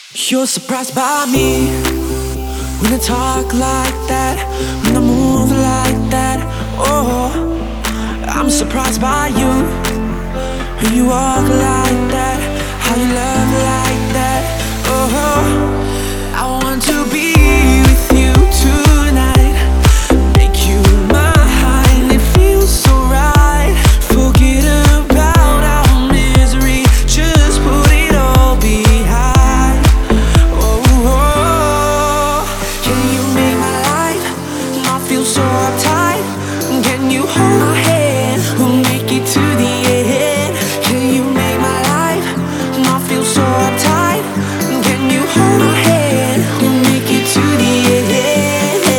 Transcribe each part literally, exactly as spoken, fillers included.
You're surprised by me when I talk like that, when I move like that. Oh, I'm surprised by you when you walk like that, how you love like that. Oh, I want to be with you tonight, make you mine. It feels so right. Forget about our misery, just put it all behind. Oh, oh. Can you make my life not feel so uptight? Can you hold my hand? We'll make it to the end. Can you make my life not feel so uptight? Can you hold my hand? We'll make it to the end.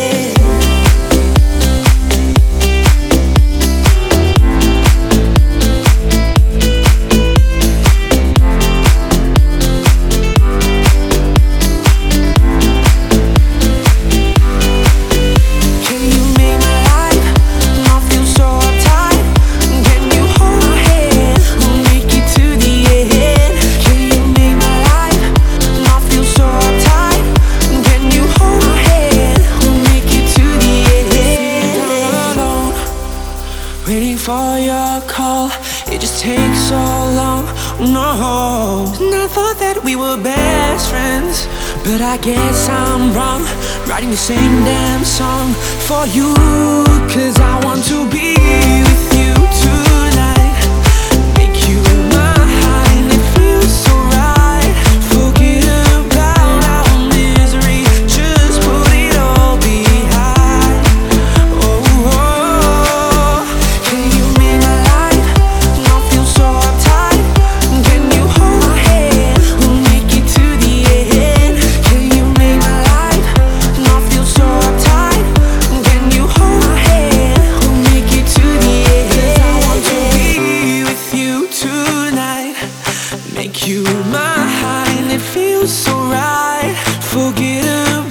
Can you make my life not feel so uptight? Can you hold my hand? We'll make it to the end. Can you make my life not feel so uptight? Can you hold my hand? We'll make it to the end. Alone, waiting for your call. It just takes so long. No, and I thought that we were best friends, but I guess I'm wrong, writing the same damn song for you. Cause I want to be with you tonight, make you mine. It feels so right. Forget about our misery, just put it all behind. Oh, oh. Can you make my life not feel so uptight? Can you hold my hand? We'll make it to the end. Can you make my life not feel so uptight? Can you hold my hand? We'll make it to the end. 'Cause I want to be with you tonight, make you mine. It feels so right. Forget about